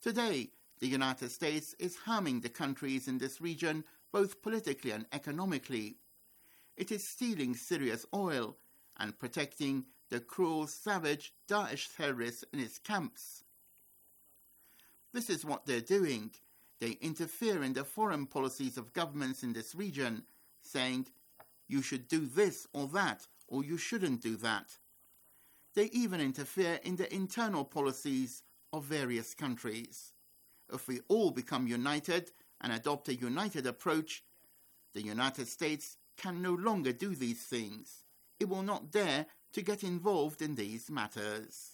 Today, the United States is harming the countries in this region both politically and economically. It is stealing Syria's oil and protecting the cruel, savage Daesh terrorists in its camps. This is what they're doing. They interfere in the foreign policies of governments in this region, saying, you should do this or that, or you shouldn't do that. They even interfere in the internal policies of various countries. If we all become united and adopt a united approach, the United States can no longer do these things. It will not dare to get involved in these matters.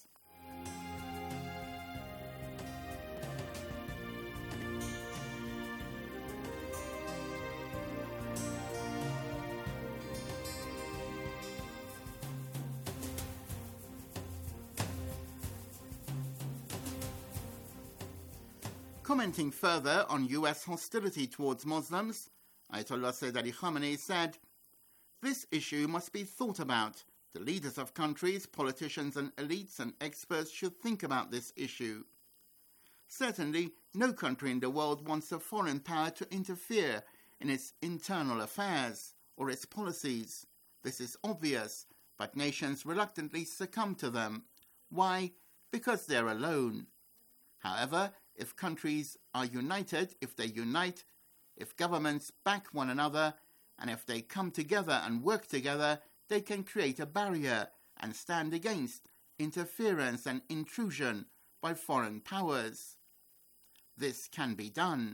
Commenting further on US hostility towards Muslims, Ayatollah Sayyid Ali Khamenei said, "This issue must be thought about. The leaders of countries, politicians and elites and experts should think about this issue. Certainly, no country in the world wants a foreign power to interfere in its internal affairs or its policies. This is obvious, but nations reluctantly succumb to them. Why? Because they're alone. However, if countries are united, if they unite, if governments back one another, and if they come together and work together, they can create a barrier and stand against interference and intrusion by foreign powers. This can be done.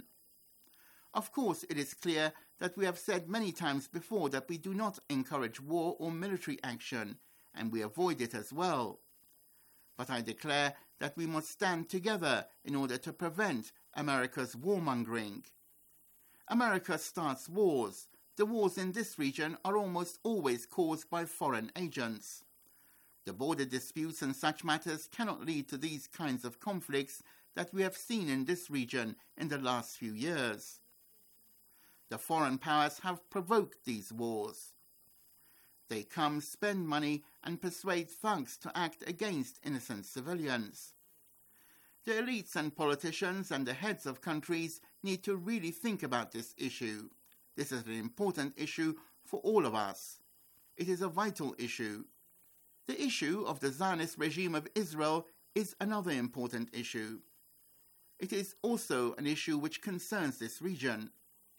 Of course, it is clear that we have said many times before that we do not encourage war or military action, and we avoid it as well. But I declare that we must stand together in order to prevent America's warmongering. America starts wars. The wars in this region are almost always caused by foreign agents. The border disputes and such matters cannot lead to these kinds of conflicts that we have seen in this region in the last few years. The foreign powers have provoked these wars. They come, spend money, and persuade thugs to act against innocent civilians. The elites and politicians and the heads of countries need to really think about this issue. This is an important issue for all of us. It is a vital issue. The issue of the Zionist regime of Israel is another important issue. It is also an issue which concerns this region.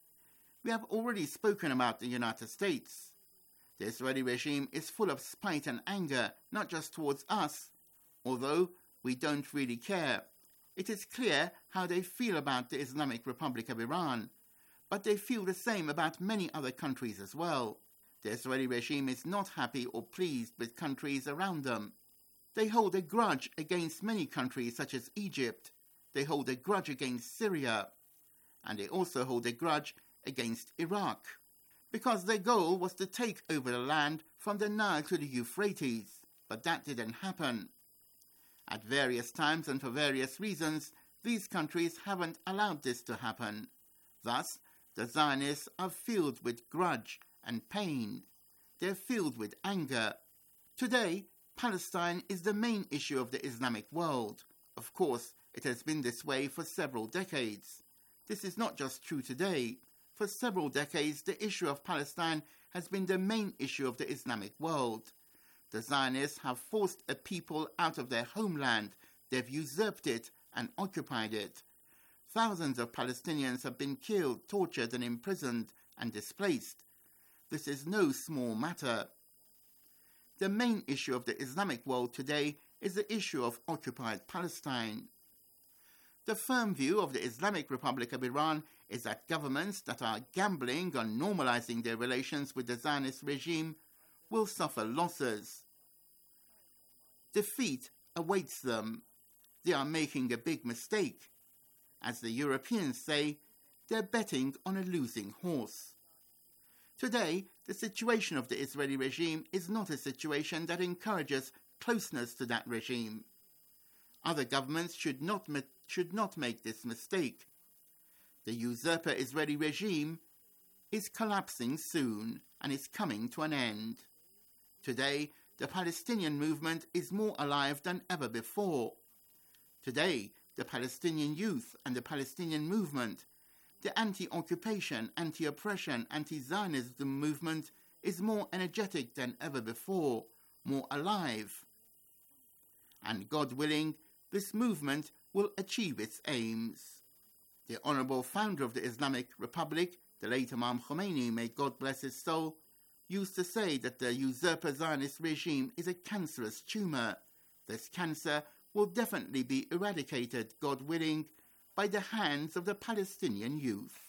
We have already spoken about the United States. The Israeli regime is full of spite and anger, not just towards us, although we don't really care. It is clear how they feel about the Islamic Republic of Iran, but they feel the same about many other countries as well. The Israeli regime is not happy or pleased with countries around them. They hold a grudge against many countries such as Egypt. They hold a grudge against Syria. And they also hold a grudge against Iraq, because their goal was to take over the land from the Nile to the Euphrates, but that didn't happen. At various times and for various reasons, these countries haven't allowed this to happen. Thus, the Zionists are filled with grudge and pain. They're filled with anger. Today, Palestine is the main issue of the Islamic world. Of course, it has been this way for several decades. This is not just true today. For several decades, the issue of Palestine has been the main issue of the Islamic world. The Zionists have forced a people out of their homeland. They've usurped it and occupied it. Thousands of Palestinians have been killed, tortured, and imprisoned and displaced. This is no small matter. The main issue of the Islamic world today is the issue of occupied Palestine. The firm view of the Islamic Republic of Iran is that governments that are gambling on normalizing their relations with the Zionist regime will suffer losses. Defeat awaits them. They are making a big mistake. As the Europeans say, they're betting on a losing horse. Today, the situation of the Israeli regime is not a situation that encourages closeness to that regime. Other governments should not make this mistake. The usurper Israeli regime is collapsing soon and is coming to an end. Today, the Palestinian movement is more alive than ever before. Today, the Palestinian youth and the Palestinian movement, the anti-occupation, anti-oppression, anti-Zionism movement is more energetic than ever before, more alive. And God willing, this movement will achieve its aims. The honourable founder of the Islamic Republic, the late Imam Khomeini, may God bless his soul, used to say that the usurper Zionist regime is a cancerous tumour. This cancer will definitely be eradicated, God willing, by the hands of the Palestinian youth.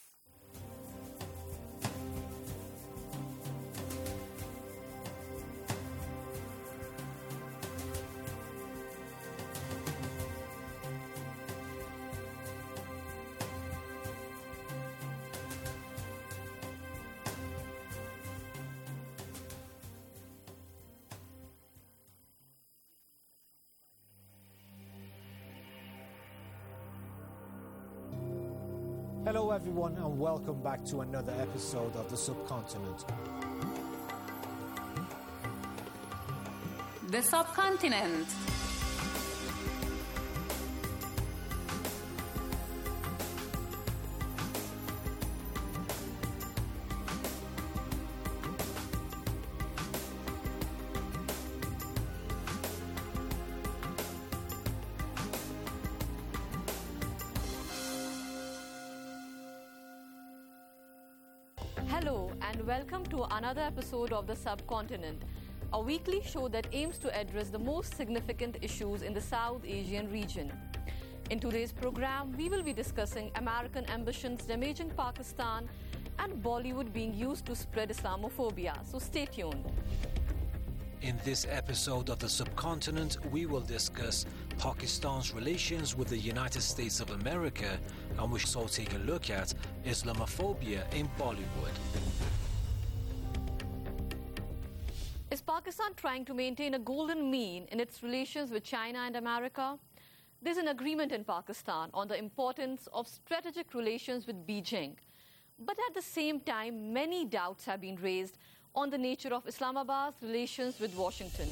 Hello everyone and welcome back to another episode of The Subcontinent. The Subcontinent. Hello and welcome to another episode of The Subcontinent, a weekly show that aims to address the most significant issues in the South Asian region. In today's program, we will be discussing American ambitions damaging Pakistan and Bollywood being used to spread Islamophobia. So stay tuned. In this episode of The Subcontinent, we will discuss Pakistan's relations with the United States of America, and we shall also take a look at Islamophobia in Bollywood. Is Pakistan trying to maintain a golden mean in its relations with China and America? There's an agreement in Pakistan on the importance of strategic relations with Beijing. But at the same time, many doubts have been raised on the nature of Islamabad's relations with Washington.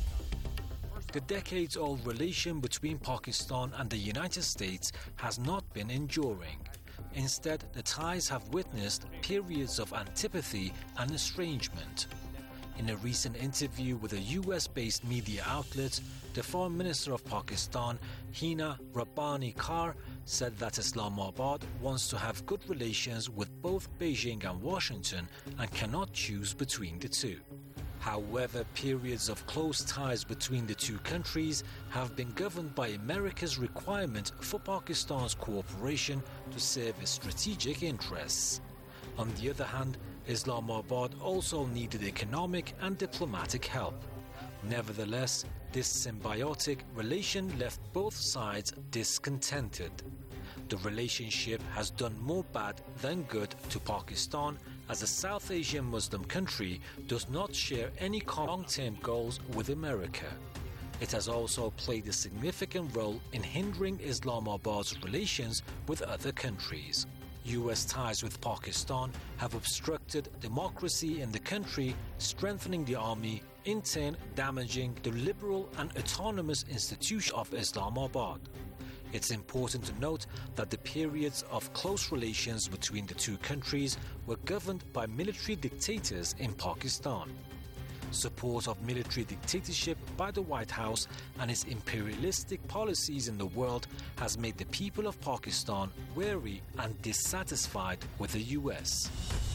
The decades-old relation between Pakistan and the United States has not been enduring. Instead, the ties have witnessed periods of antipathy and estrangement. In a recent interview with a US-based media outlet, the Foreign Minister of Pakistan, Hina Rabbani Kar, said that Islamabad wants to have good relations with both Beijing and Washington and cannot choose between the two. However, periods of close ties between the two countries have been governed by America's requirement for Pakistan's cooperation to serve its strategic interests. On the other hand, Islamabad also needed economic and diplomatic help. Nevertheless, this symbiotic relation left both sides discontented. The relationship has done more bad than good to Pakistan, as the South Asian Muslim country does not share any long-term goals with America. It has also played a significant role in hindering Islamabad's relations with other countries. US ties with Pakistan have obstructed democracy in the country, strengthening the army, in turn damaging the liberal and autonomous institution of Islamabad. It's important to note that the periods of close relations between the two countries were governed by military dictators in Pakistan. Support of military dictatorship by the White House and its imperialistic policies in the world has made the people of Pakistan wary and dissatisfied with the US.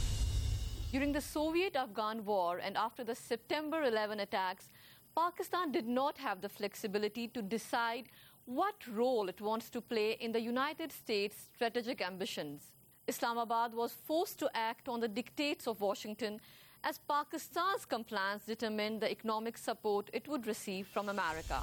During the Soviet-Afghan War and after the September 11 attacks, Pakistan did not have the flexibility to decide what role it wants to play in the United States' strategic ambitions. Islamabad was forced to act on the dictates of Washington as Pakistan's compliance determined the economic support it would receive from America.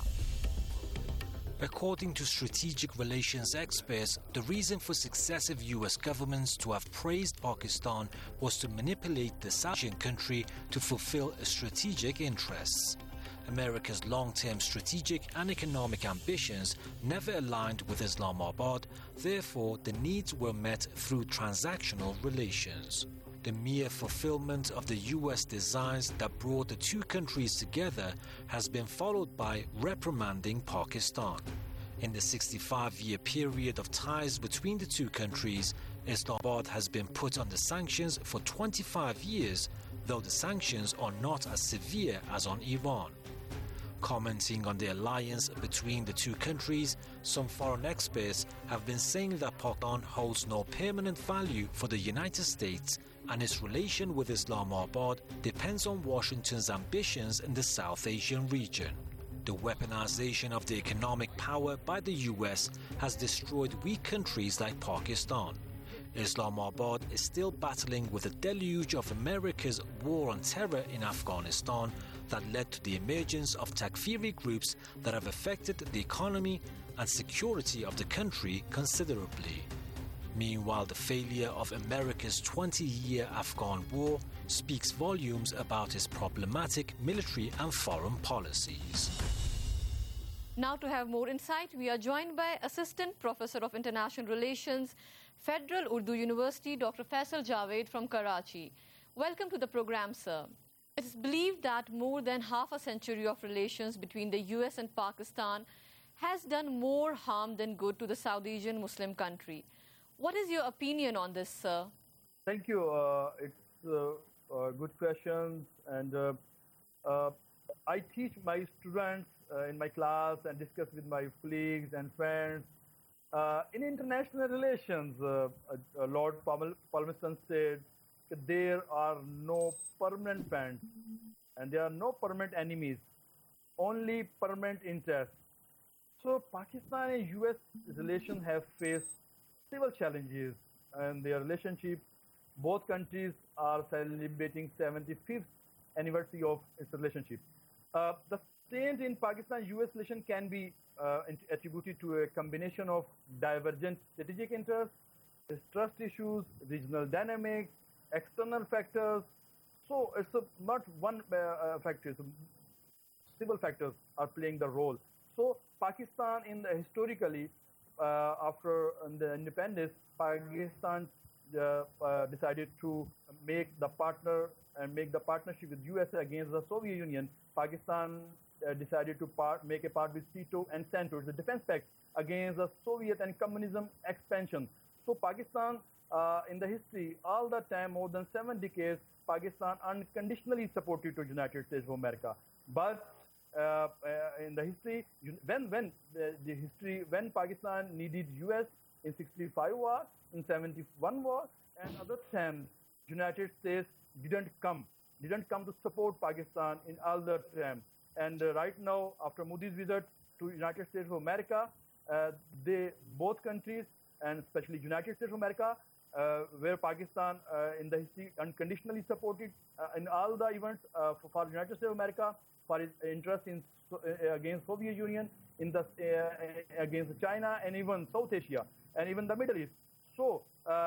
According to strategic relations experts, the reason for successive US governments to have praised Pakistan was to manipulate the South Asian country to fulfill strategic interests. America's long-term strategic and economic ambitions never aligned with Islamabad, therefore the needs were met through transactional relations. The mere fulfillment of the US designs that brought the two countries together has been followed by reprimanding Pakistan. In the 65-year period of ties between the two countries, Islamabad has been put under sanctions for 25 years, though the sanctions are not as severe as on Iran. Commenting on the alliance between the two countries, some foreign experts have been saying that Pakistan holds no permanent value for the United States and its relation with Islamabad depends on Washington's ambitions in the South Asian region. The weaponization of the economic power by the US has destroyed weak countries like Pakistan. Islamabad is still battling with a deluge of America's war on terror in Afghanistan that led to the emergence of Takfiri groups that have affected the economy and security of the country considerably. Meanwhile, the failure of America's 20-year Afghan war speaks volumes about its problematic military and foreign policies. Now to have more insight, we are joined by Assistant Professor of International Relations, Federal Urdu University, Dr. Faisal Javed from Karachi. Welcome to the program, sir. It is believed that more than half a century of relations between the US and Pakistan has done more harm than good to the South Asian Muslim country. What is your opinion on this, sir? Thank you. It's good questions. And I teach my students in my class and discuss with my colleagues and friends. In international relations, Lord Palmerston said that there are no permanent friends and there are no permanent enemies, only permanent interests. So Pakistan and US relations have faced several challenges in their relationship. Both countries are celebrating 75th anniversary of its relationship. The strains in Pakistan-US relation can be attributed to a combination of divergent strategic interests, trust issues, regional dynamics, external factors. So it's not one factor. So several factors are playing the role. So Pakistan, historically, after the independence, Pakistan decided to make the partnership with USA against the Soviet Union. Pakistan decided to make a part with SEATO and CENTO, the defense pact against the Soviet and communism expansion. So Pakistan, in the history, all the time, more than 7 decades, Pakistan unconditionally supported the United States of America. But in the history, when Pakistan needed US in 65 war, in 71 war, and other times, United States didn't come to support Pakistan in all the time. And right now, after Modi's visit to United States of America, both countries, and especially United States of America, where Pakistan in the history unconditionally supported in all the events for United States of America, for its interest against Soviet Union, against China, and even South Asia, and even the Middle East. So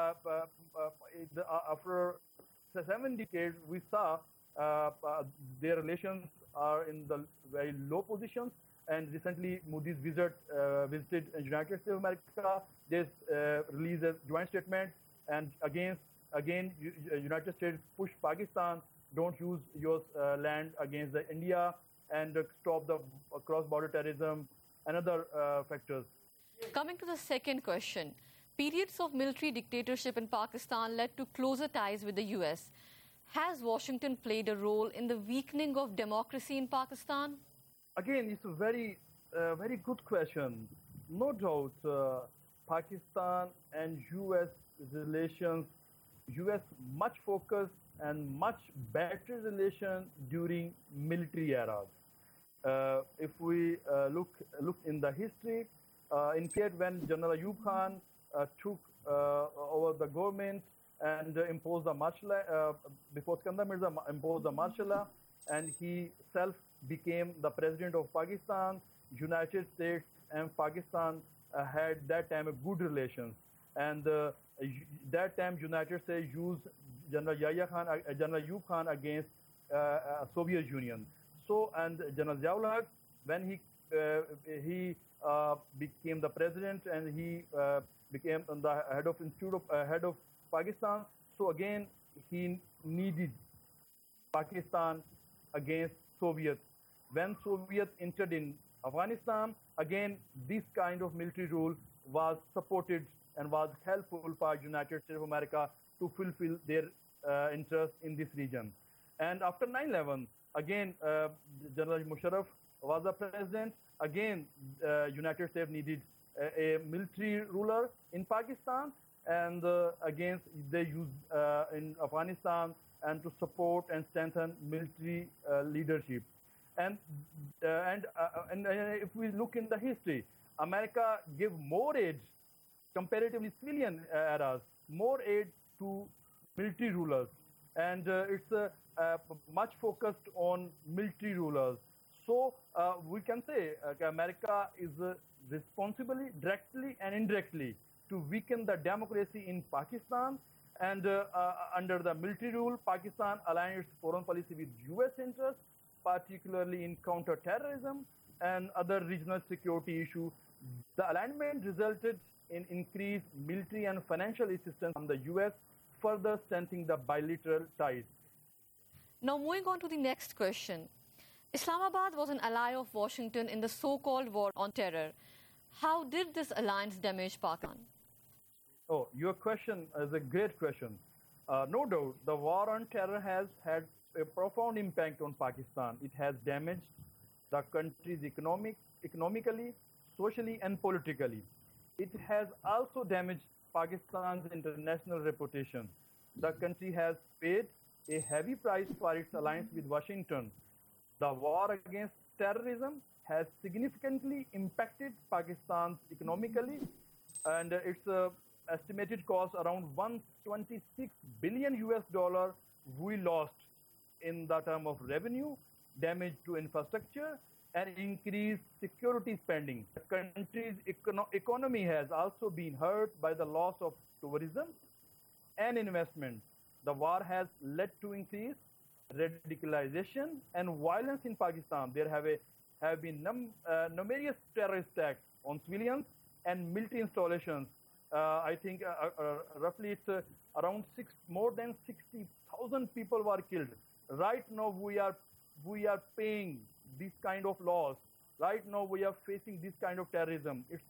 after 7 decades, we saw their relations are in the very low positions. And recently, Modi's visited United States of America. They released a joint statement, and again, United States pushed Pakistan, don't use your land against India, and stop the cross-border terrorism and other factors. Coming to the second question, periods of military dictatorship in Pakistan led to closer ties with the US. Has Washington played a role in the weakening of democracy in Pakistan? Again, it's a very good question. No doubt, Pakistan and US relations, US much focus and much better relation during military eras. If we look in the history, in period when General Ayub Khan took over the government and imposed the martial law, before Skandar Mirza imposed the martial law, and he self became the president of Pakistan, United States and Pakistan had that time a good relations. And that time United States used General Ayub Khan against Soviet Union. So, and General Ziaul, when he became the president and he became the head of Pakistan. So again, he needed Pakistan against Soviet. When Soviet entered in Afghanistan, again, this kind of military rule was supported and was helpful for United States of America to fulfill their interest in this region. And after 9/11, again, General Musharraf was the president. Again, United States needed a military ruler in Pakistan, and again, they used in Afghanistan and to support and strengthen military leadership. And if we look in the history, America gave more aid, comparatively civilian eras, more aid to military rulers, and it's much focused on military rulers. So we can say America is responsibly, directly and indirectly, to weaken the democracy in Pakistan. And under the military rule, Pakistan aligned its foreign policy with U.S. interests, particularly in counter-terrorism and other regional security issues. The alignment resulted in increased military and financial assistance from the U.S., further strengthening the bilateral ties. Now, moving on to the next question. Islamabad was an ally of Washington in the so-called war on terror. How did this alliance damage Pakistan? Oh, your question is a great question. No doubt, the war on terror has had a profound impact on Pakistan. It has damaged the country's economically, socially, and politically. It has also damaged Pakistan's international reputation. The country has paid a heavy price for its alliance with Washington. The war against terrorism has significantly impacted Pakistan economically, and its estimated cost around 126 billion US dollar we lost in the term of revenue, damage to infrastructure, and increased security spending. The country's economy has also been hurt by the loss of tourism and investment. The war has led to increased radicalization and violence in Pakistan. There have been numerous terrorist attacks on civilians and military installations. I think roughly it's around more than 60,000 people were killed. Right now we are paying this kind of loss. Right now we are facing this kind of terrorism. It's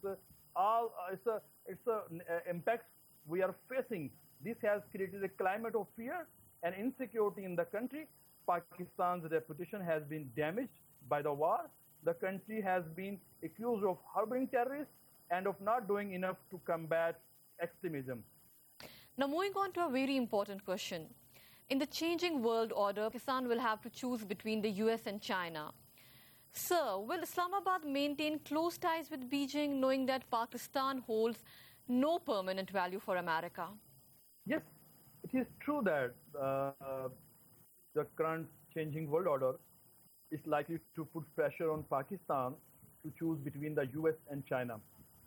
impacts we are facing. This has created a climate of fear and insecurity in the country. Pakistan's reputation has been damaged by the war. The country has been accused of harboring terrorists and of not doing enough to combat extremism. Now, moving on to a very important question. In the changing world order, Pakistan will have to choose between the US and China. Sir, will Islamabad maintain close ties with Beijing, knowing that Pakistan holds no permanent value for America? Yes, it is true that the current changing world order is likely to put pressure on Pakistan to choose between the US and China.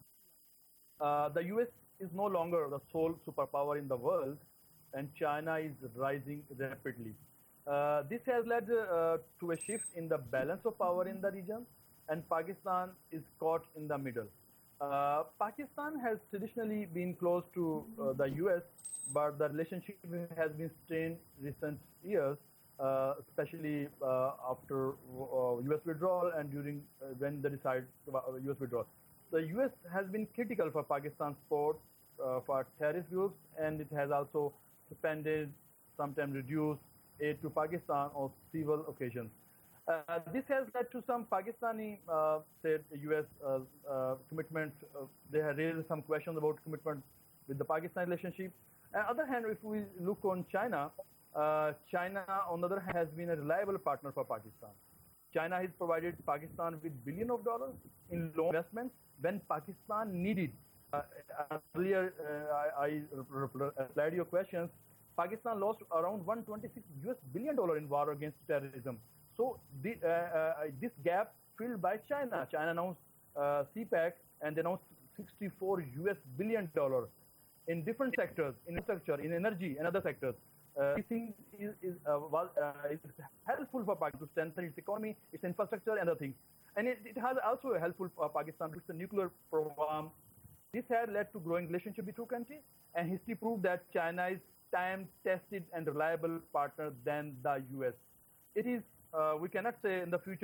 The US is no longer the sole superpower in the world, and China is rising rapidly. This has led to a shift in the balance of power in the region, and Pakistan is caught in the middle. Pakistan has traditionally been close to the US, but the relationship has been strained recent years, especially after US withdrawal and during when they decided US withdrawal. The US has been critical for Pakistan's support for terrorist groups, and it has also suspended, sometimes reduced aid to Pakistan on civil occasions. This has led to some Pakistani, US commitment. They have raised some questions about commitment with the Pakistan relationship. On the other hand, if we look on China, China, on the other hand, has been a reliable partner for Pakistan. China has provided Pakistan with billions of dollars in loan investments when Pakistan needed. Earlier, I replied to your questions. Pakistan lost around $126 billion in war against terrorism. So this gap filled by China. China announced CPEC and they announced $64 billion in different sectors, in infrastructure, in energy, and other sectors. This thing is helpful for Pakistan to strengthen its economy, its infrastructure, and other things. And it has also helpful for Pakistan with the nuclear program. This has led to growing relationship between two countries, and history proved that China is time-tested and reliable partner than the US. It is, we cannot say in the future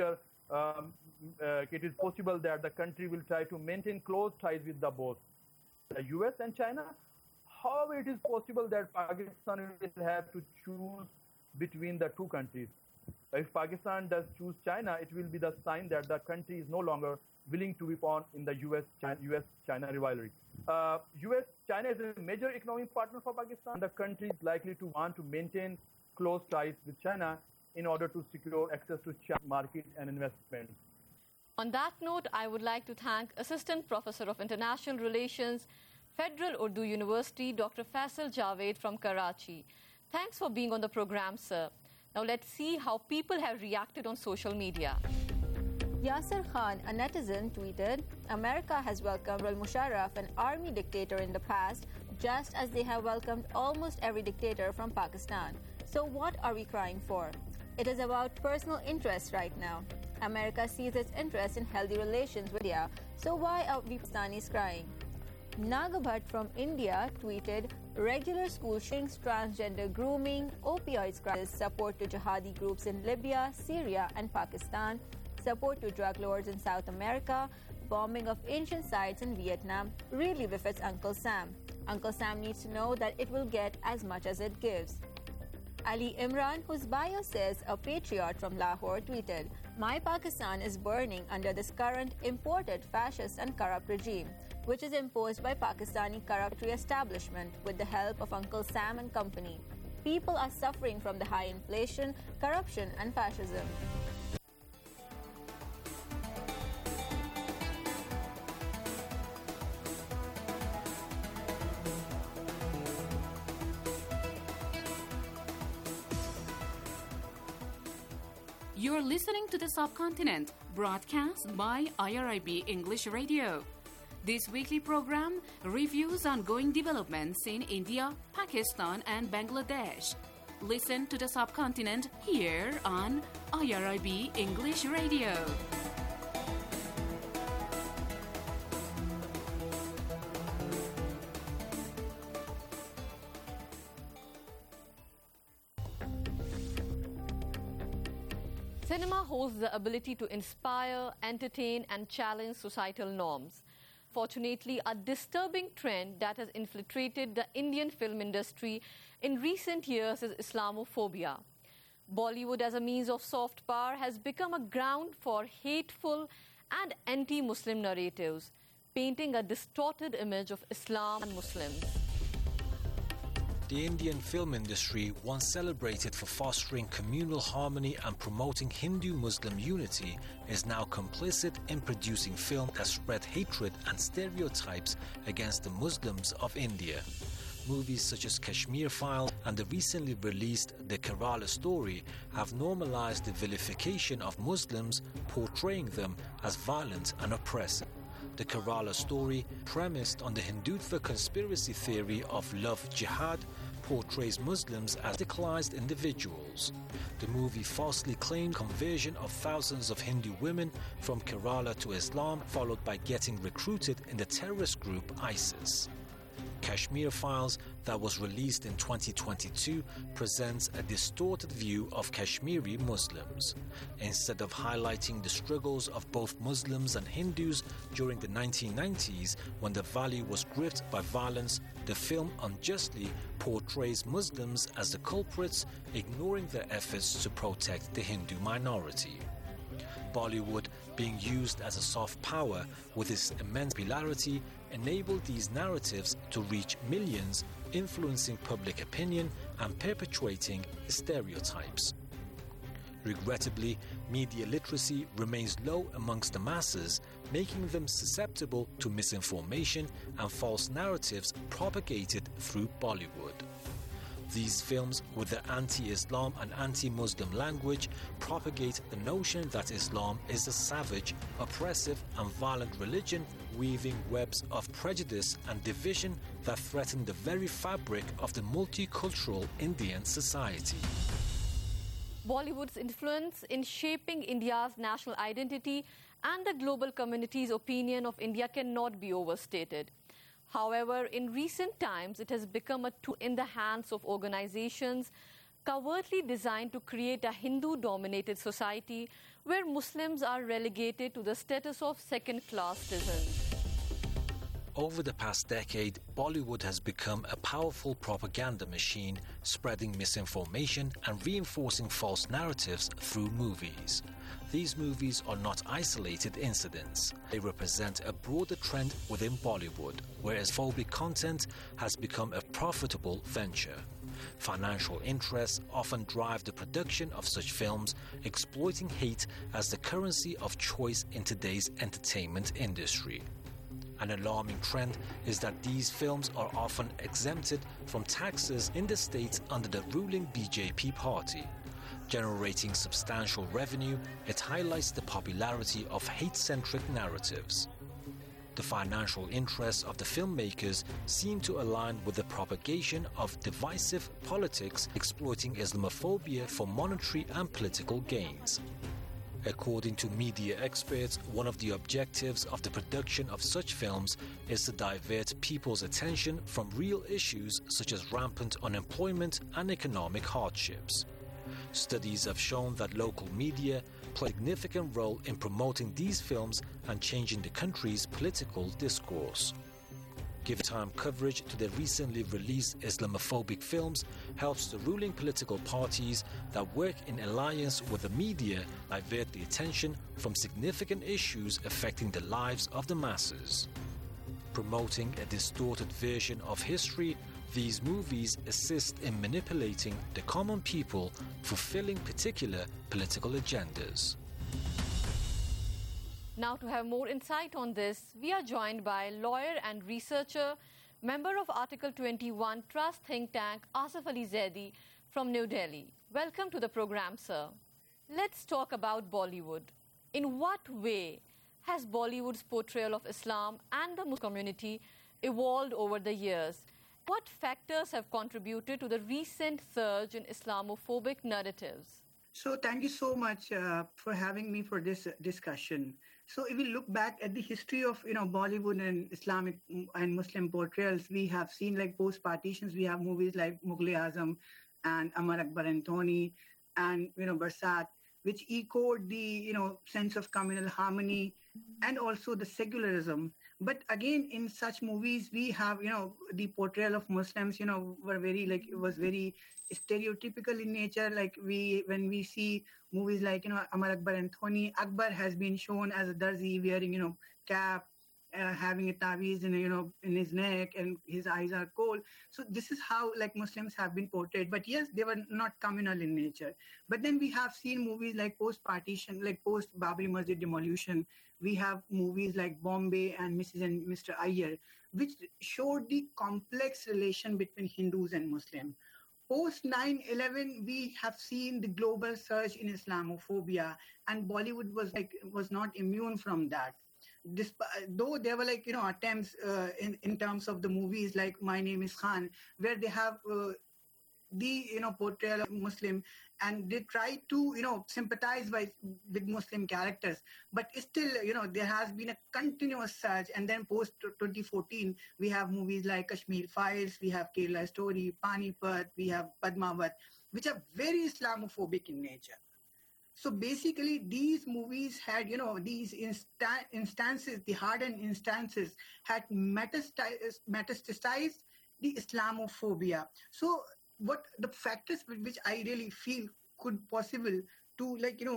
it is possible that the country will try to maintain close ties with the both the US and China. However, it is possible that Pakistan will have to choose between the two countries. If Pakistan does choose China, it will be the sign that the country is no longer willing to be pawn in the US-China rivalry. US-China is a major economic partner for Pakistan. The country is likely to want to maintain close ties with China in order to secure access to China market and investment. On that note, I would like to thank Assistant Professor of International Relations, Federal Urdu University, Dr. Faisal Javed from Karachi. Thanks for being on the program, sir. Now let's see how people have reacted on social media. Yasser Khan, a netizen, tweeted, America has welcomed al-Musharraf, an army dictator in the past, just as they have welcomed almost every dictator from Pakistan. So what are we crying for? It is about personal interest right now. America sees its interest in healthy relations with India, so why are we Pakistanis crying? Nagabhat from India tweeted, regular school shootings, transgender grooming, opioids crisis, support to jihadi groups in Libya, Syria and Pakistan, support to drug lords in South America, bombing of ancient sites in Vietnam really befits Uncle Sam. Uncle Sam needs to know that it will get as much as it gives. Ali Imran, whose bio says a patriot from Lahore, tweeted, my Pakistan is burning under this current imported fascist and corrupt regime, which is imposed by Pakistani corrupt establishment with the help of Uncle Sam and company. People are suffering from the high inflation, corruption and fascism. You're listening to The Subcontinent, broadcast by IRIB English Radio. This weekly program reviews ongoing developments in India, Pakistan, and Bangladesh. Listen to The Subcontinent here on IRIB English Radio. Cinema holds the ability to inspire, entertain, and challenge societal norms. Fortunately, a disturbing trend that has infiltrated the Indian film industry in recent years is Islamophobia. Bollywood, as a means of soft power, has become a ground for hateful and anti-Muslim narratives, painting a distorted image of Islam and Muslims. The Indian film industry, once celebrated for fostering communal harmony and promoting Hindu-Muslim unity, is now complicit in producing films that spread hatred and stereotypes against the Muslims of India. Movies such as Kashmir Files and the recently released The Kerala Story have normalized the vilification of Muslims, portraying them as violent and oppressive. The Kerala Story, premised on the Hindutva conspiracy theory of love jihad, portrays Muslims as radicalized individuals. The movie falsely claimed conversion of thousands of Hindu women from Kerala to Islam, followed by getting recruited in the terrorist group ISIS. Kashmir Files, that was released in 2022, presents a distorted view of Kashmiri Muslims. Instead of highlighting the struggles of both Muslims and Hindus during the 1990s, when the valley was gripped by violence, the film unjustly portrays Muslims as the culprits, ignoring their efforts to protect the Hindu minority. Bollywood, being used as a soft power with its immense popularity, enabled these narratives to reach millions, influencing public opinion and perpetuating stereotypes. Regrettably, media literacy remains low amongst the masses, making them susceptible to misinformation and false narratives propagated through Bollywood. These films, with their anti-Islam and anti-Muslim language, propagate the notion that Islam is a savage, oppressive and violent religion, weaving webs of prejudice and division that threaten the very fabric of the multicultural Indian society. Bollywood's influence in shaping India's national identity and the global community's opinion of India cannot be overstated. However, in recent times, it has become a tool in the hands of organizations covertly designed to create a Hindu-dominated society where Muslims are relegated to the status of second-class citizens. Over the past decade, Bollywood has become a powerful propaganda machine, spreading misinformation and reinforcing false narratives through movies. These movies are not isolated incidents. They represent a broader trend within Bollywood, whereas phobic content has become a profitable venture. Financial interests often drive the production of such films, exploiting hate as the currency of choice in today's entertainment industry. An alarming trend is that these films are often exempted from taxes in the state under the ruling BJP party. Generating substantial revenue, it highlights the popularity of hate-centric narratives. The financial interests of the filmmakers seem to align with the propagation of divisive politics, exploiting Islamophobia for monetary and political gains. According to media experts, one of the objectives of the production of such films is to divert people's attention from real issues such as rampant unemployment and economic hardships. Studies have shown that local media play a significant role in promoting these films and changing the country's political discourse. Giving time coverage to the recently released Islamophobic films helps the ruling political parties that work in alliance with the media divert the attention from significant issues affecting the lives of the masses. Promoting a distorted version of history, these movies assist in manipulating the common people, fulfilling particular political agendas. Now, to have more insight on this, we are joined by lawyer and researcher, member of Article 21 Trust think tank, Asif Ali Zaidi from New Delhi. Welcome to the program, sir. Let's talk about Bollywood. In what way has Bollywood's portrayal of Islam and the Muslim community evolved over the years? What factors have contributed to the recent surge in Islamophobic narratives? So thank you so much for having me for this discussion. So if we look back at the history of Bollywood and Islamic and Muslim portrayals, we have seen like post-partitions, we have movies like Mughal-e-Azam and Amar Akbar Anthony and Barsat, which echoed the sense of communal harmony and also the secularism. But again, in such movies, we have the portrayal of Muslims were very it was very stereotypical in nature. Like when we see movies like Amar Akbar Anthony, Akbar has been shown as a darzi wearing cap, having a taweez in his neck, and his eyes are cold. So this is how like Muslims have been portrayed. But yes, they were not communal in nature. But then we have seen movies like post-partition, like post-Babri Masjid demolition. We have movies like Bombay and Mrs. and Mr. Iyer, which showed the complex relation between Hindus and Muslims. Post 9/11, we have seen the global surge in Islamophobia, and Bollywood was not immune from that. Though there were attempts in terms of the movies like My Name Is Khan, where they have the portrayal of Muslim, and they try to sympathize with Muslim characters, but still there has been a continuous surge. And then post 2014 we have movies like Kashmir Files, we have Kerala Story, Panipat, we have Padmavat, which are very Islamophobic in nature. So basically these movies had these instances, the hardened instances, had metastasized the Islamophobia. So what the factors which I really feel could possible to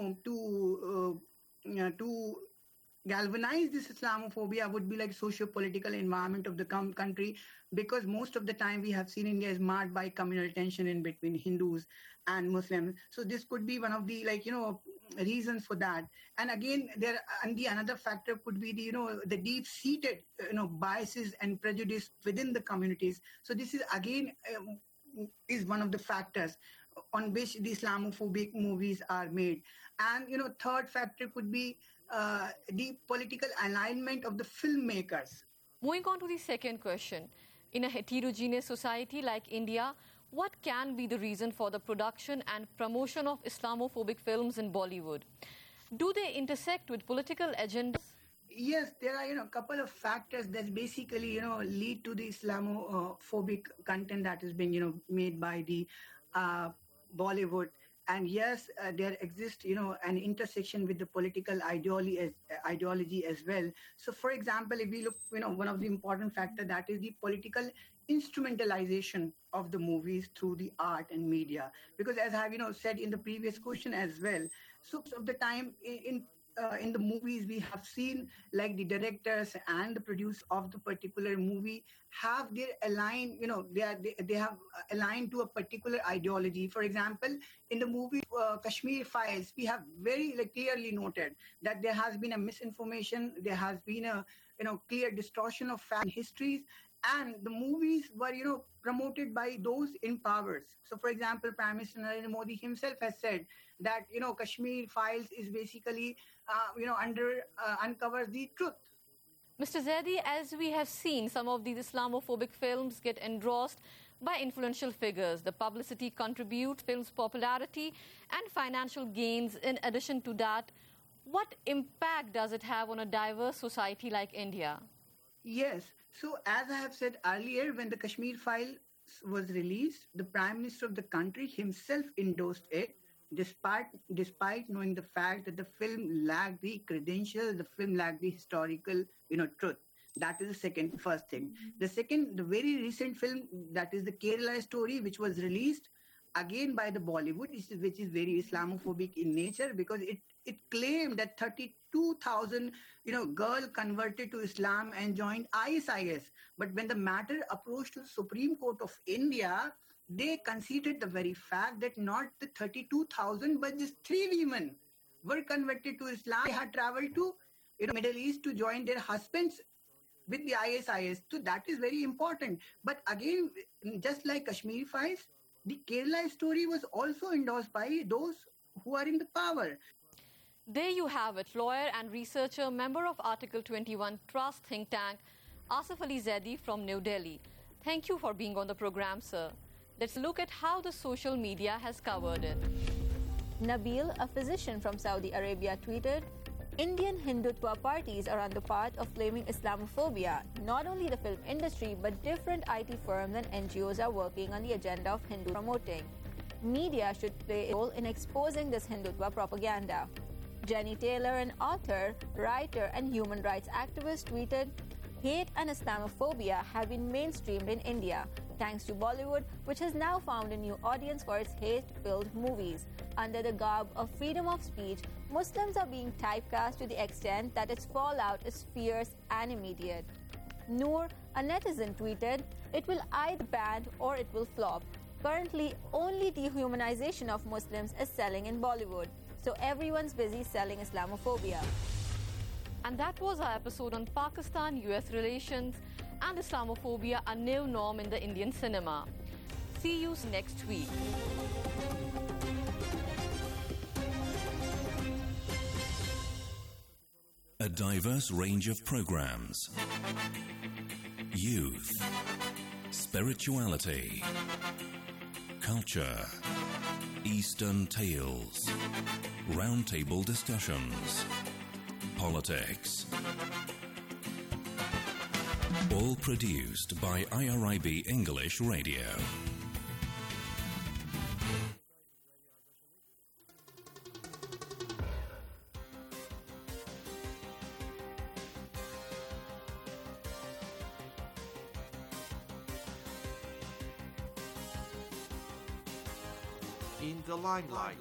to galvanize this Islamophobia would be like socio-political environment of the country, because most of the time we have seen India is marred by communal tension in between Hindus and Muslims. So this could be one of the reasons for that. And again, another factor could be the deep-seated biases and prejudice within the communities. So this is again is one of the factors on which the Islamophobic movies are made. And third factor could be the political alignment of the filmmakers. Moving on to the second question, in a heterogeneous society like India, what can be the reason for the production and promotion of Islamophobic films in Bollywood? Do they intersect with political agendas? Yes, there are a couple of factors that basically lead to the Islamophobic content that is being made by the Bollywood. and yes, there exists, an intersection with the political ideology as well. So, for example, if we look, one of the important factors, that is the political instrumentalization of the movies through the art and media. Because as I have, said in the previous question as well, so most of the time in the movies we have seen, like the directors and the producers of the particular movie have their aligned, they have aligned to a particular ideology. For example, in the movie Kashmir Files, we have very clearly noted that there has been a misinformation, there has been a clear distortion of fact histories, and the movies were promoted by those in powers. So, for example, Prime Minister Narendra Modi himself has said that Kashmir Files is basically uncovers the truth. Mr. Zaidi, as we have seen, some of these Islamophobic films get endorsed by influential figures. The publicity contributes films' popularity and financial gains. In addition to that, what impact does it have on a diverse society like India? Yes. So, as I have said earlier, when the Kashmir Files was released, the Prime Minister of the country himself endorsed it, despite knowing the fact that the film lacked the credentials, the film lacked the historical, truth. That is the first thing. The second, the very recent film, that is the Kerala Story, which was released again by the Bollywood, which is very Islamophobic in nature, because it claimed that 32,000 girls converted to Islam and joined ISIS. But when the matter approached to the Supreme Court of India, they conceded the very fact that not the 32,000, but just 3 women were converted to Islam. They had traveled to Middle East to join their husbands with the ISIS. So that is very important. But again, just like Kashmir Files, the Kerala Story was also endorsed by those who are in the power. There you have it. Lawyer and researcher, member of Article 21 Trust think tank, Asif Ali Zaidi from New Delhi. Thank you for being on the program, sir. Let's look at how the social media has covered it. Nabil, a physician from Saudi Arabia, tweeted, Indian Hindutva parties are on the path of flaming Islamophobia. Not only the film industry, but different IT firms and NGOs are working on the agenda of Hindu promoting. Media should play a role in exposing this Hindutva propaganda. Jenny Taylor, an author, writer, and human rights activist, tweeted, Hate and Islamophobia have been mainstreamed in India, thanks to Bollywood, which has now found a new audience for its hate-filled movies. Under the garb of freedom of speech, Muslims are being typecast to the extent that its fallout is fierce and immediate. Noor, a netizen, tweeted, It will either ban or it will flop. Currently, only dehumanization of Muslims is selling in Bollywood, so everyone's busy selling Islamophobia. And that was our episode on Pakistan-US relations and Islamophobia, a new norm in the Indian cinema. See you next week. A diverse range of programs. Youth, spirituality, culture, Eastern tales, roundtable discussions, politics. All produced by IRIB English Radio. In the limelight.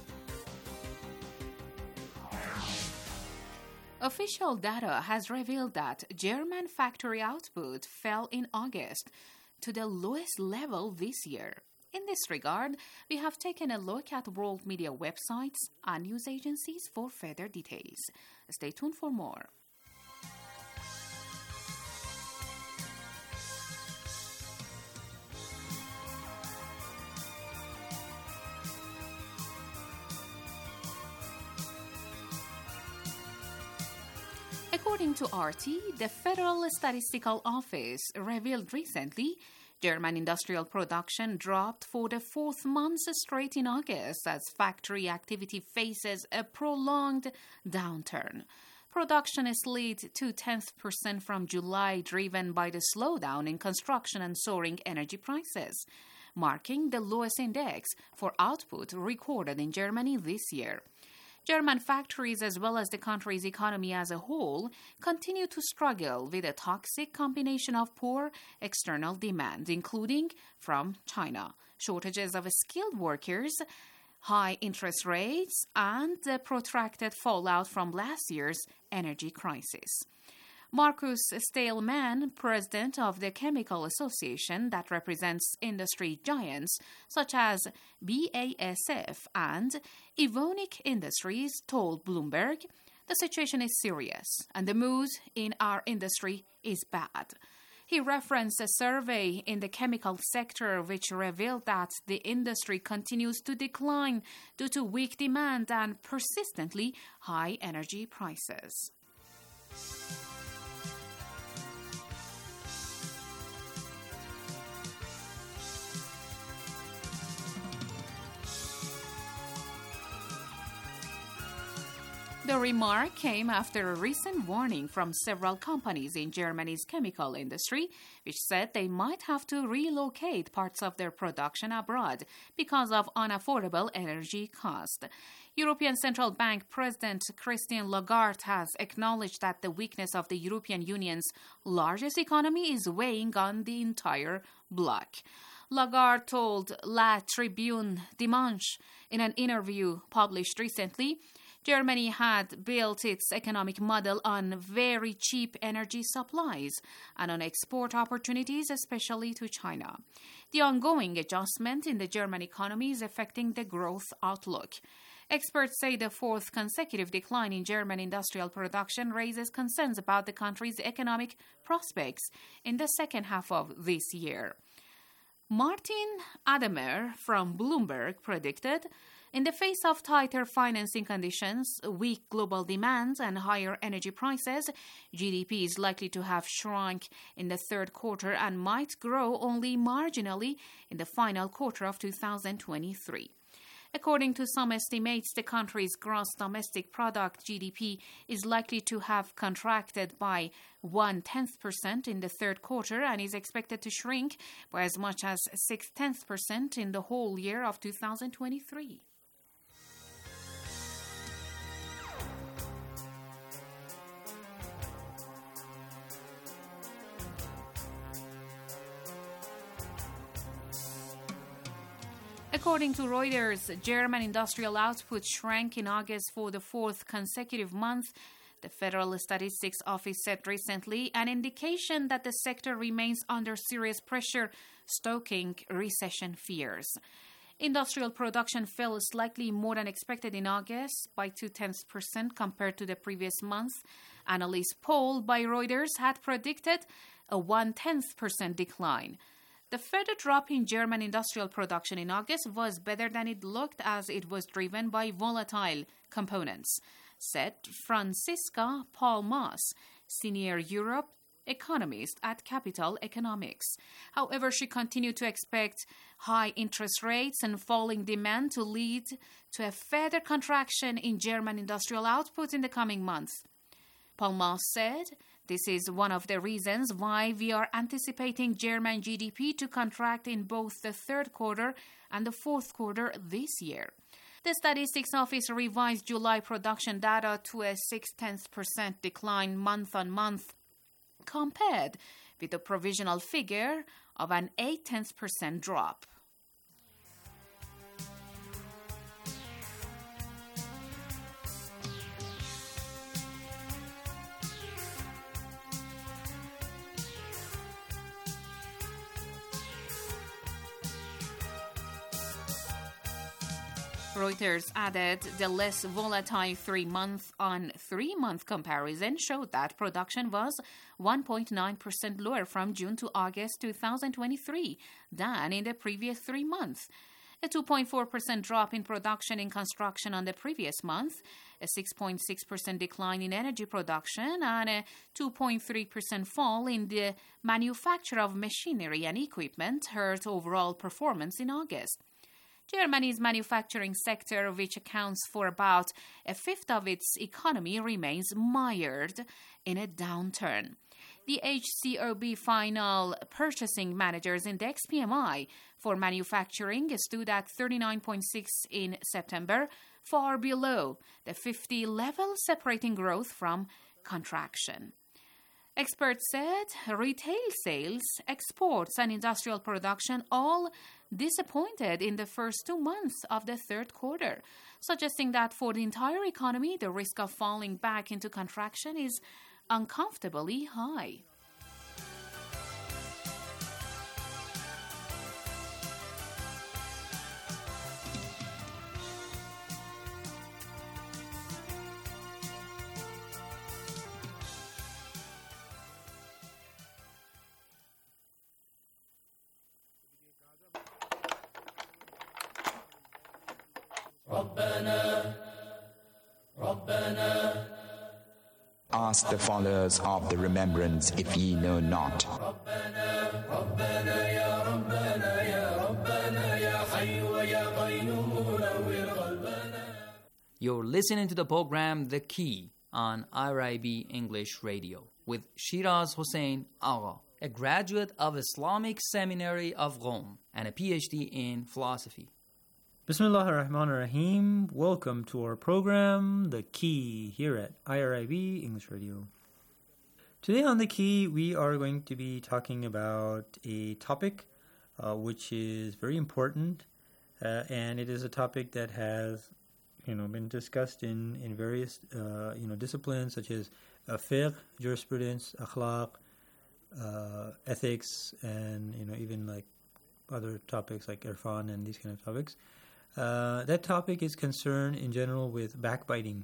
Official data has revealed that German factory output fell in August to the lowest level this year. In this regard, we have taken a look at world media websites and news agencies for further details. Stay tuned for more. According to RT, the Federal Statistical Office revealed recently German industrial production dropped for the fourth month straight in August as factory activity faces a prolonged downturn. Production slid 0.2% from July, driven by the slowdown in construction and soaring energy prices. marking the lowest index for output recorded in Germany this year. German factories, as well as the country's economy as a whole, continue to struggle with a toxic combination of poor external demand, including from China, shortages of skilled workers, high interest rates, and the protracted fallout from last year's energy crisis. Markus Steilmann, president of the Chemical Association that represents industry giants such as BASF and Evonik Industries, told Bloomberg, "The situation is serious and the mood in our industry is bad." He referenced a survey in the chemical sector which revealed that the industry continues to decline due to weak demand and persistently high energy prices. The remark came after a recent warning from several companies in Germany's chemical industry, which said they might have to relocate parts of their production abroad because of unaffordable energy costs. European Central Bank President Christine Lagarde has acknowledged that the weakness of the European Union's largest economy is weighing on the entire bloc. Lagarde told La Tribune Dimanche in an interview published recently, Germany had built its economic model on very cheap energy supplies and on export opportunities, especially to China. The ongoing adjustment in the German economy is affecting the growth outlook. Experts say the fourth consecutive decline in German industrial production raises concerns about the country's economic prospects in the second half of this year. Martin Adamer from Bloomberg predicted, in the face of tighter financing conditions, weak global demand, and higher energy prices, GDP is likely to have shrunk in the third quarter and might grow only marginally in the final quarter of 2023. According to some estimates, the country's gross domestic product (GDP) is likely to have contracted by 0.1% in the third quarter and is expected to shrink by as much as 0.6% in the whole year of 2023. According to Reuters, German industrial output shrank in August for the fourth consecutive month, the Federal Statistics Office said recently, an indication that the sector remains under serious pressure, stoking recession fears. Industrial production fell slightly more than expected in August by 0.2% compared to the previous month. Analysts polled by Reuters had predicted a 0.1% decline. The further drop in German industrial production in August was better than it looked as it was driven by volatile components, said Franziska Paul-Maas, senior Europe economist at Capital Economics. However, she continued to expect high interest rates and falling demand to lead to a further contraction in German industrial output in the coming months. Paul-Maas said, "This is one of the reasons why we are anticipating German GDP to contract in both the third quarter and the fourth quarter this year." The Statistics Office revised July production data to a 0.6% decline month-on-month, compared with the provisional figure of an 0.8% drop. Reuters added the less volatile 3-month-on-3-month comparison showed that production was 1.9% lower from June to August 2023 than in the previous 3 months. A 2.4% drop in production in construction on the previous month, a 6.6% decline in energy production, and a 2.3% fall in the manufacture of machinery and equipment hurt overall performance in August. Germany's manufacturing sector, which accounts for about a fifth of its economy, remains mired in a downturn. The HCOB final purchasing managers index PMI for manufacturing stood at 39.6 in September, far below the 50 level, separating growth from contraction. Experts said retail sales, exports, and industrial production all disappointed in the first 2 months of the third quarter, suggesting that for the entire economy, the risk of falling back into contraction is uncomfortably high. Ask the followers of the remembrance if ye know not. You're listening to the program The Key on IRIB English Radio with Shiraz Hussain Agha, a graduate of Islamic Seminary of Rome and a PhD in philosophy. Bismillah ar-Rahman ar-Rahim. Welcome to our program, The Key, here at IRIB English Radio. Today on The Key, we are going to be talking about a topic which is very important, and it is a topic that has, been discussed in various, disciplines such as fiqh, jurisprudence, akhlaq, ethics, and even like other topics like irfan and these kind of topics. That topic is concerned in general with backbiting.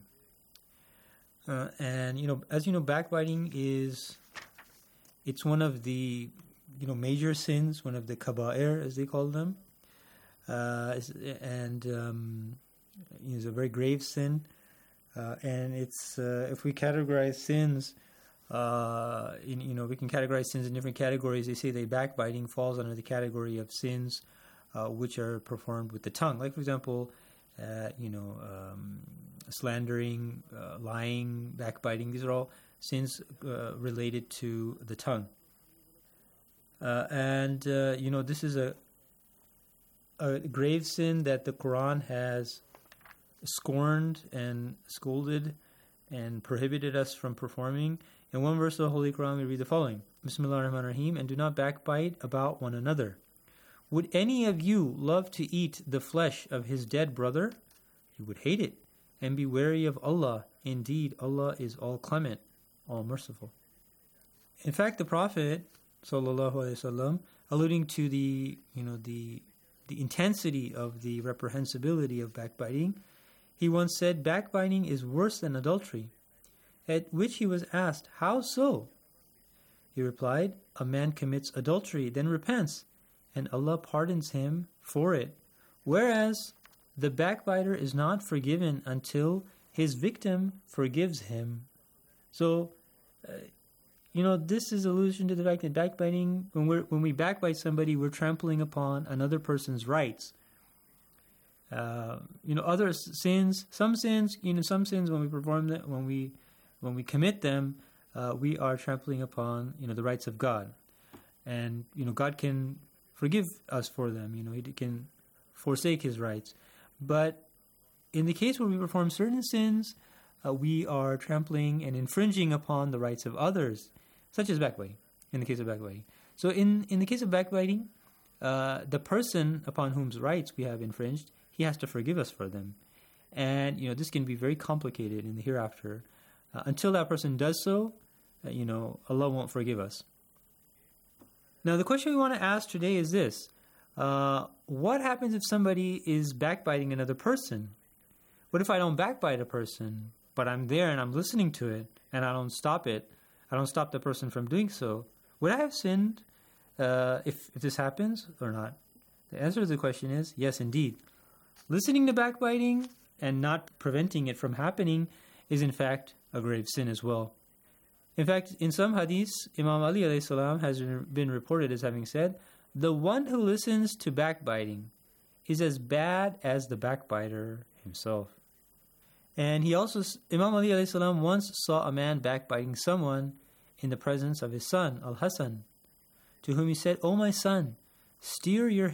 As you know, backbiting it's one of the, major sins, one of the kaba'ir as they call them. It's a very grave sin. And it's, if we categorize sins, we can categorize sins in different categories. They say that backbiting falls under the category of sins which are performed with the tongue. Like, for example, slandering, lying, backbiting. These are all sins related to the tongue. This is a grave sin that the Quran has scorned and scolded and prohibited us from performing. In one verse of the Holy Quran, we read the following: Bismillah ar-Rahman ar-Rahim, and do not backbite about one another. Would any of you love to eat the flesh of his dead brother? He would hate it. And be wary of Allah. Indeed, Allah is all clement, all merciful. In fact, the Prophet, sallallahu alaihi wasallam, alluding to the intensity of the reprehensibility of backbiting, he once said, backbiting is worse than adultery. At which he was asked, how so? He replied, a man commits adultery, then repents, and Allah pardons him for it. Whereas the backbiter is not forgiven until his victim forgives him. So, this is allusion to the fact that backbiting, when we backbite somebody, we're trampling upon another person's rights. Other sins, some sins when we perform that, when we commit them, we are trampling upon, the rights of God. And, God can forgive us for them. He can forsake his rights. But in the case where we perform certain sins, we are trampling and infringing upon the rights of others, such as backbiting, in the case of backbiting. So in the case of backbiting, the person upon whose rights we have infringed, he has to forgive us for them. And, this can be very complicated in the hereafter. Until that person does so, Allah won't forgive us. Now, the question we want to ask today is this. What happens if somebody is backbiting another person? What if I don't backbite a person, but I'm there and I'm listening to it, and I don't stop it? I don't stop the person from doing so. Would I have sinned if this happens or not? The answer to the question is yes, indeed. Listening to backbiting and not preventing it from happening is in fact a grave sin as well. In fact, in some hadiths, Imam Ali alayhi salam has been reported as having said, the one who listens to backbiting is as bad as the backbiter himself. And Imam Ali alayhi salam once saw a man backbiting someone in the presence of his son, Al-Hasan, to whom he said, "O my son, steer your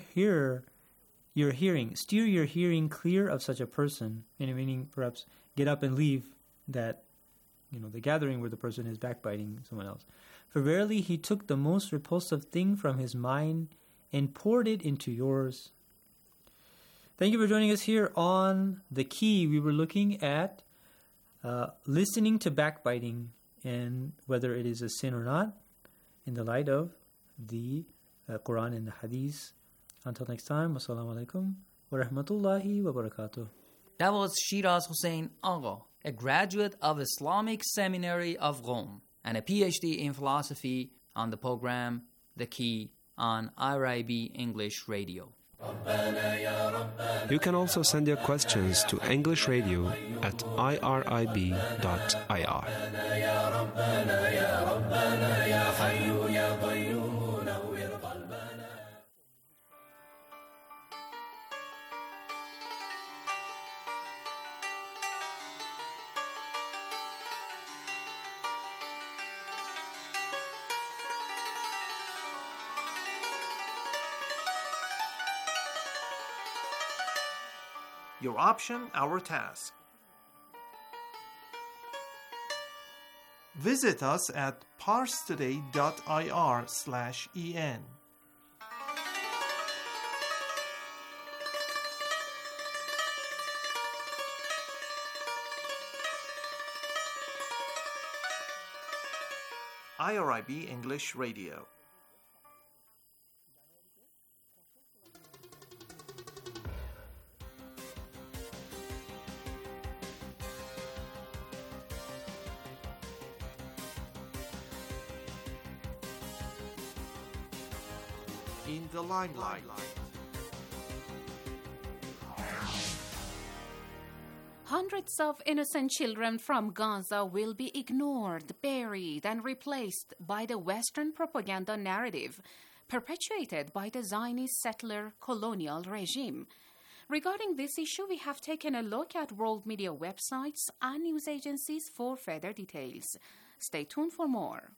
hearing clear of such a person," meaning perhaps get up and leave that, the gathering where the person is backbiting someone else. "For verily he took the most repulsive thing from his mind and poured it into yours." Thank you for joining us here on The Key. We were looking at listening to backbiting and whether it is a sin or not in the light of the Quran and the Hadith. Until next time, wassalamu alaikum wa rahmatullahi wa barakatuh. That was Shiraz Hossein Agha, a graduate of Islamic Seminary of Rome and a PhD in philosophy, on the program The Key on IRIB English Radio. You can also send your questions to English Radio at irib.ir. Your option, our task. Visit us at parstoday.ir/en. IRIB English Radio. In the limelight. Hundreds of innocent children from Gaza will be ignored, buried, and replaced by the Western propaganda narrative perpetuated by the Zionist settler colonial regime. Regarding this issue, we have taken a look at world media websites and news agencies for further details. Stay tuned for more.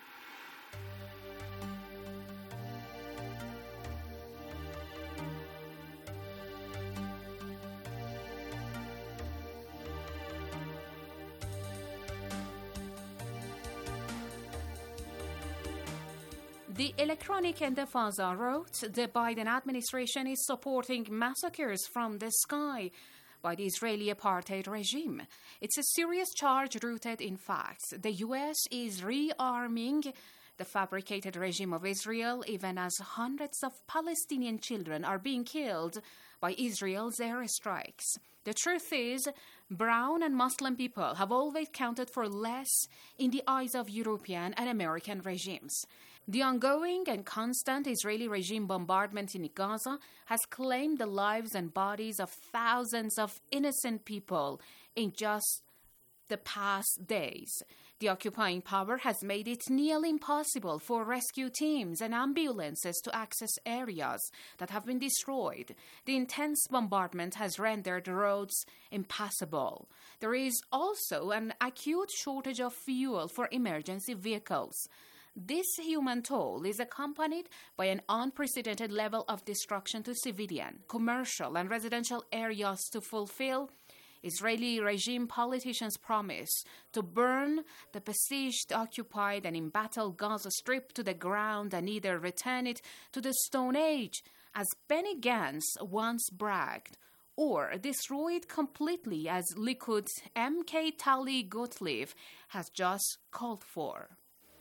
The Electronic Intifada wrote, the Biden administration is supporting massacres from the sky by the Israeli apartheid regime. It's a serious charge rooted in facts. The U.S. is rearming the fabricated regime of Israel, even as hundreds of Palestinian children are being killed by Israel's airstrikes. The truth is, brown and Muslim people have always counted for less in the eyes of European and American regimes. The ongoing and constant Israeli regime bombardment in Gaza has claimed the lives and bodies of thousands of innocent people in just the past days. The occupying power has made it nearly impossible for rescue teams and ambulances to access areas that have been destroyed. The intense bombardment has rendered roads impassable. There is also an acute shortage of fuel for emergency vehicles. This human toll is accompanied by an unprecedented level of destruction to civilian, commercial, and residential areas to fulfill Israeli regime politicians' promise to burn the besieged, occupied, and embattled Gaza Strip to the ground and either return it to the Stone Age, as Benny Gantz once bragged, or destroy it completely, as Likud's MK Tali Gottlieb has just called for.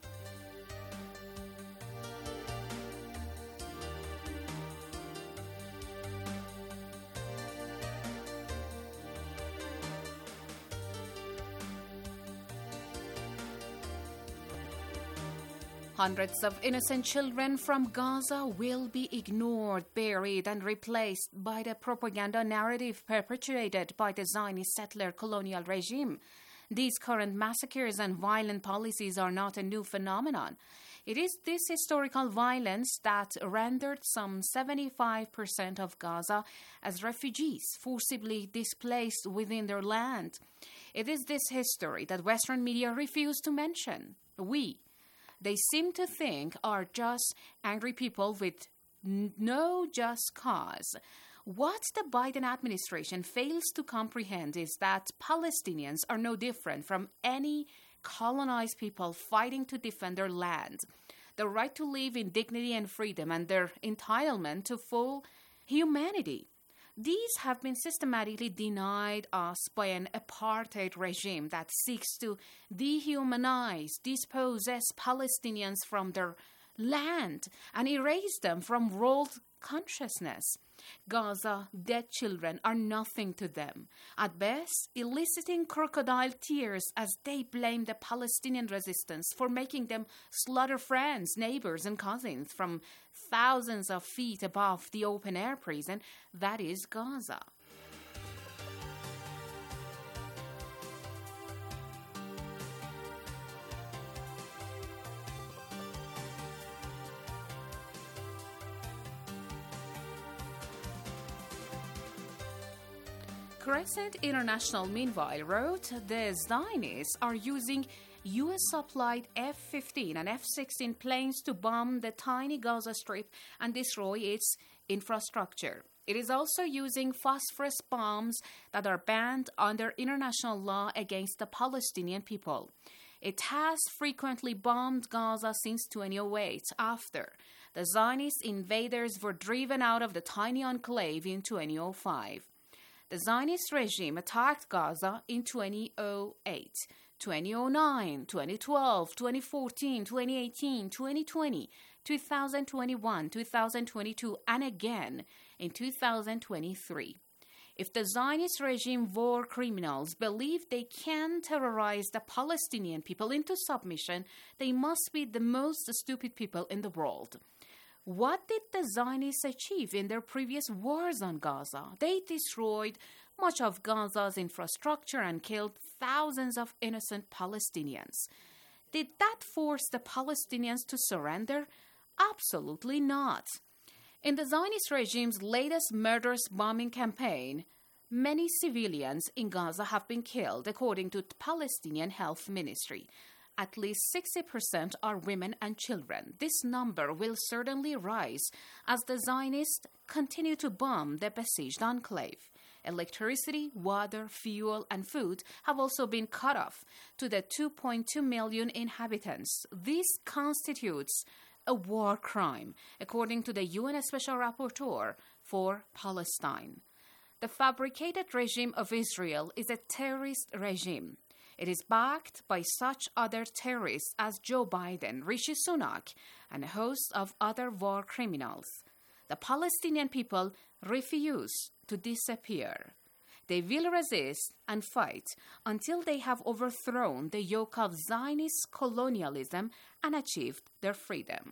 Hundreds of innocent children from Gaza will be ignored, buried, and replaced by the propaganda narrative perpetuated by the Zionist settler colonial regime. These current massacres and violent policies are not a new phenomenon. It is this historical violence that rendered some 75% of Gaza as refugees forcibly displaced within their land. It is this history that Western media refuse to mention. We, they seem to think are just angry people with no just cause. What the Biden administration fails to comprehend is that Palestinians are no different from any colonized people fighting to defend their land, the right to live in dignity and freedom, and their entitlement to full humanity. These have been systematically denied us by an apartheid regime that seeks to dehumanize, dispossess Palestinians from their land, and erase them from world consciousness. Gaza dead children are nothing to them, at best eliciting crocodile tears as they blame the Palestinian resistance for making them slaughter friends, neighbors, and cousins from thousands of feet above the open-air prison that is Gaza. Crescent International, meanwhile, wrote the Zionists are using U.S.-supplied F-15 and F-16 planes to bomb the tiny Gaza Strip and destroy its infrastructure. It is also using phosphorus bombs that are banned under international law against the Palestinian people. It has frequently bombed Gaza since 2008, after the Zionist invaders were driven out of the tiny enclave in 2005. The Zionist regime attacked Gaza in 2008, 2009, 2012, 2014, 2018, 2020, 2021, 2022, and again in 2023. If the Zionist regime war criminals believe they can terrorize the Palestinian people into submission, they must be the most stupid people in the world. What did the Zionists achieve in their previous wars on Gaza? They destroyed much of Gaza's infrastructure and killed thousands of innocent Palestinians. Did that force the Palestinians to surrender? Absolutely not. In the Zionist regime's latest murderous bombing campaign, many civilians in Gaza have been killed, according to the Palestinian Health Ministry. At least 60% are women and children. This number will certainly rise as the Zionists continue to bomb the besieged enclave. Electricity, water, fuel, and food have also been cut off to the 2.2 million inhabitants. This constitutes a war crime, according to the UN Special Rapporteur for Palestine. The fabricated regime of Israel is a terrorist regime. It is backed by such other terrorists as Joe Biden, Rishi Sunak, and a host of other war criminals. The Palestinian people refuse to disappear. They will resist and fight until they have overthrown the yoke of Zionist colonialism and achieved their freedom.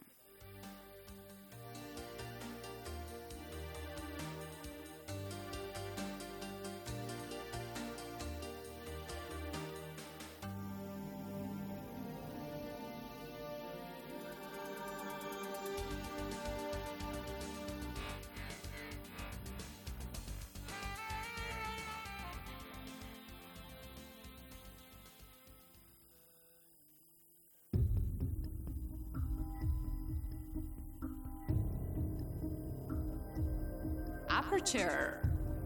Aperture.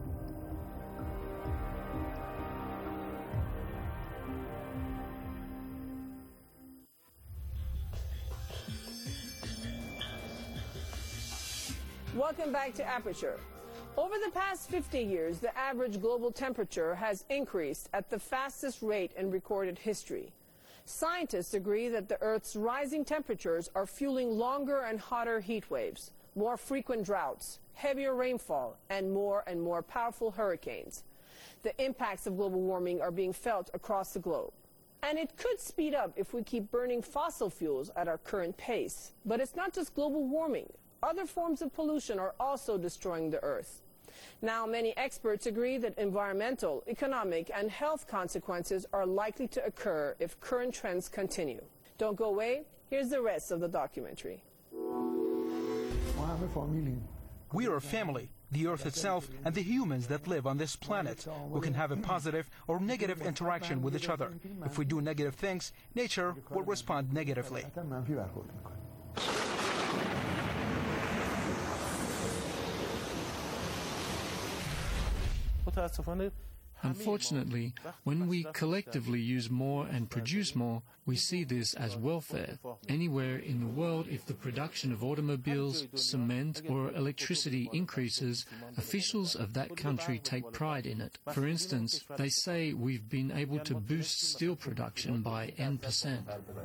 Welcome back to Aperture. Over the past 50 years, the average global temperature has increased at the fastest rate in recorded history. Scientists agree that the Earth's rising temperatures are fueling longer and hotter heat waves, more frequent droughts, heavier rainfall, and more powerful hurricanes. The impacts of global warming are being felt across the globe. And it could speed up if we keep burning fossil fuels at our current pace. But it's not just global warming. Other forms of pollution are also destroying the Earth. Now, many experts agree that environmental, economic, and health consequences are likely to occur if current trends continue. Don't go away. Here's the rest of the documentary. We are a family. the Earth itself, and the humans that live on this planet, who can have a positive or negative interaction with each other. If we do negative things, nature will respond negatively. Unfortunately, when we collectively use more and produce more, we see this as welfare. Anywhere in the world, if the production of automobiles, cement, or electricity increases, officials of that country take pride in it. For instance, they say we've been able to boost steel production by N%.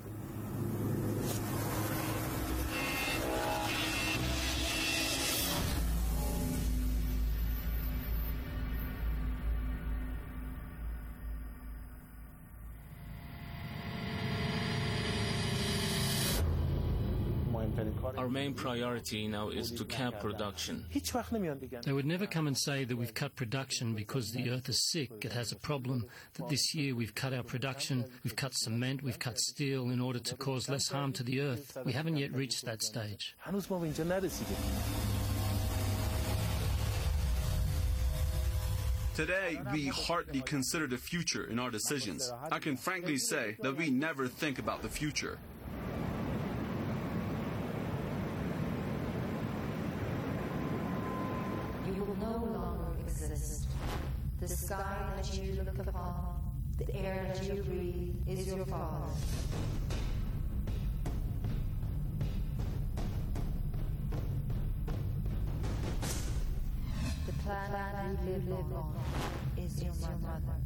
Our main priority now is to cap production. They would never come and say that we've cut production because the earth is sick, it has a problem, that this year we've cut our production, we've cut cement, we've cut steel in order to cause less harm to the earth. We haven't yet reached that stage. Today, we hardly consider the future in our decisions. I can frankly say that we never think about the future. The sky that you look upon, the air that you breathe, is your Father. The planet you live on is your mother.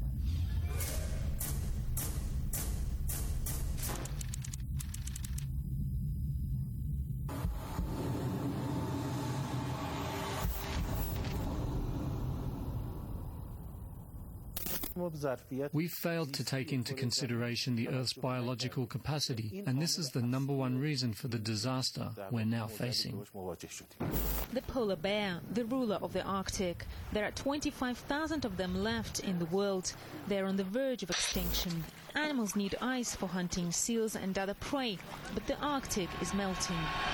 We've failed to take into consideration the Earth's biological capacity, and this is the number one reason for the disaster we're now facing. The polar bear, the ruler of the Arctic. There are 25,000 of them left in the world. They're on the verge of extinction. Animals need ice for hunting seals and other prey, but the Arctic is melting.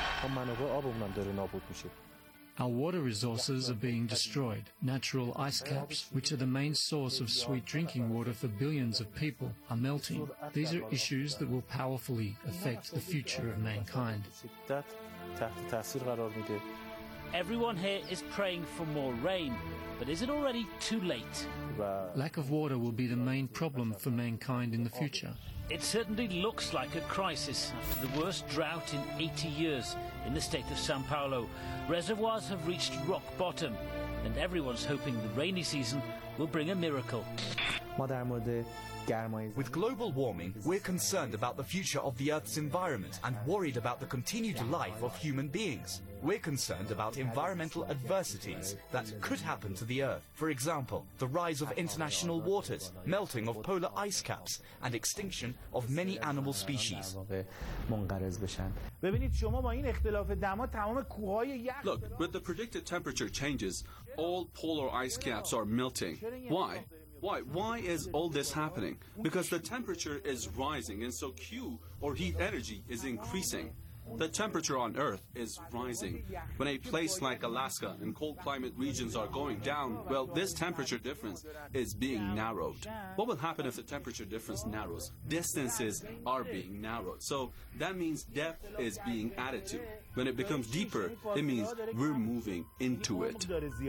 Our water resources are being destroyed. Natural ice caps, which are the main source of sweet drinking water for billions of people, are melting. These are issues that will powerfully affect the future of mankind. Everyone here is praying for more rain, but is it already too late? Lack of water will be the main problem for mankind in the future. It certainly looks like a crisis after the worst drought in 80 years in the state of São Paulo. Reservoirs have reached rock bottom, and everyone's hoping the rainy season will bring a miracle. With global warming, we're concerned about the future of the Earth's environment and worried about the continued life of human beings. We're concerned about environmental adversities that could happen to the Earth. For example, the rise of international waters, melting of polar ice caps, and extinction of many animal species. Look, with the predicted temperature changes, all polar ice caps are melting. Why? Why is all this happening? Because the temperature is rising, and so Q, or heat energy, is increasing. The temperature on Earth is rising. When a place like Alaska and cold climate regions are going down, well, this temperature difference is being narrowed. What will happen if the temperature difference narrows? Distances are being narrowed. So that means depth is being added to. When it becomes deeper, it means we're moving into it.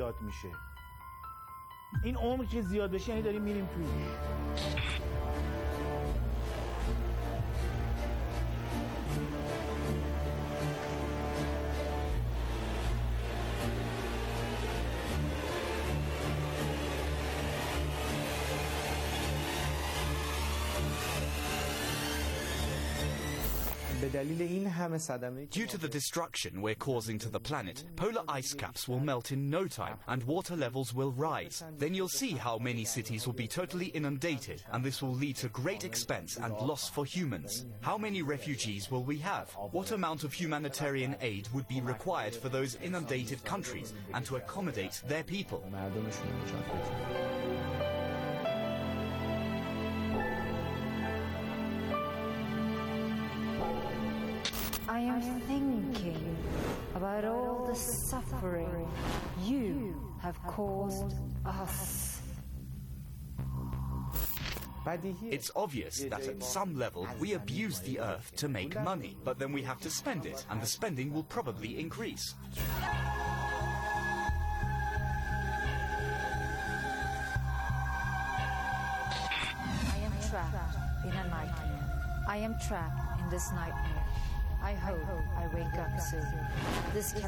این عمق که زیاد بشه یعنی داریم میریم توی Due to the destruction we're causing to the planet, polar ice caps will melt in no time and water levels will rise. Then you'll see how many cities will be totally inundated, and this will lead to great expense and loss for humans. How many refugees will we have? What amount of humanitarian aid would be required for those inundated countries and to accommodate their people? I am thinking about all the suffering you have caused us. It's obvious that at some level we abuse the earth to make money, but then we have to spend it, and the spending will probably increase. I am trapped in a nightmare. I am trapped in this nightmare. I hope I wake up soon. This